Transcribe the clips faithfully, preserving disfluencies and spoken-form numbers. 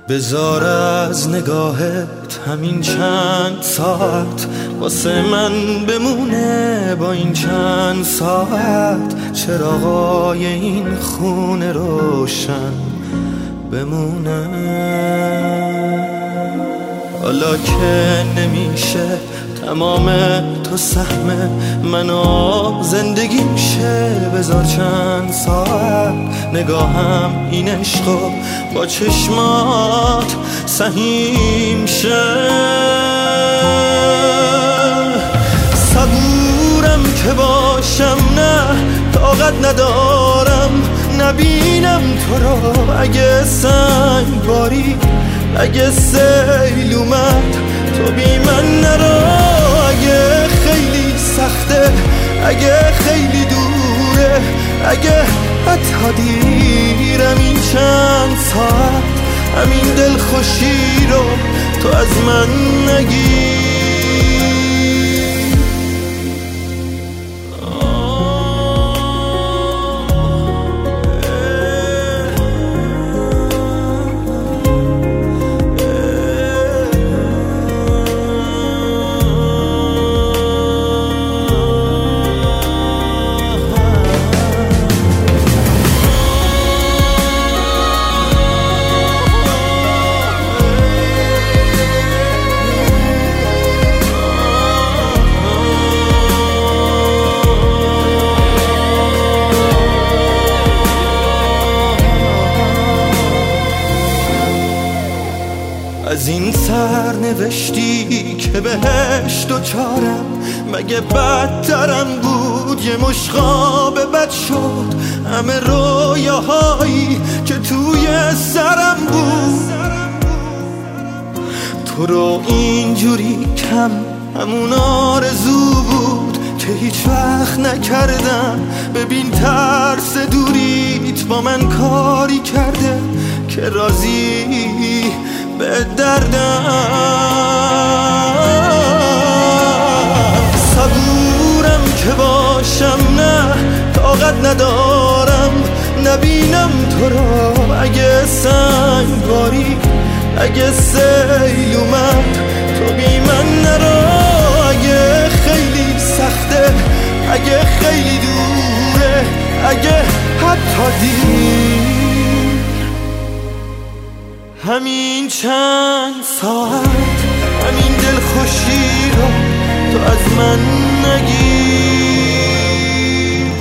بذار از نگاهت همین چند ساعت واسه من بمونه، با این چند ساعت چراغای این خونه روشن بمونه. حالا که نمیشه تمام تو سهم منو زندگی میشه، بذار چند ساعت نگاهم این عشقو با چشمات سهیم شه. صبورم که باشم، نه طاقت ندارم نبینم تو رو. اگه سنگ باری، اگه سیل اومد تو بی من نرو. اگه خیلی سخته، اگه خیلی دوره، اگه حتی دیرم، این چند ساعت همین دلخوشی رو تو از من نگیر. از این سرنوشتی که بهش دوچارم، مگه بدترم بود یه مشقاب بد شد. همه رویاهایی که توی سرم بود، تو رو اینجوری کم همون آرزو بود که هیچ وقت نکردم. ببین ترس دوریت با من کاری کرده که راضی به دردم. صبورم که باشم، نه طاقت ندارم نبینم تو رو. اگه سنگ باری، اگه سیل اومد تو بی من نرو. اگه خیلی سخته، اگه خیلی دوره، اگه حتی دیر، همین چند ساعت همین دلخوشی رو تو از من نگیر.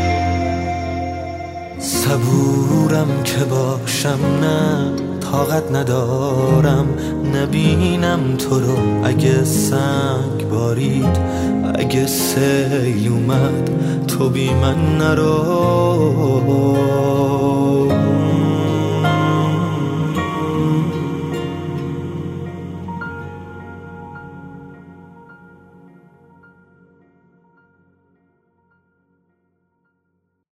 صبورم که باشم، نه طاقت ندارم نبینم تو رو. اگه سنگ بارید، اگه سیل اومد تو بی من نرو.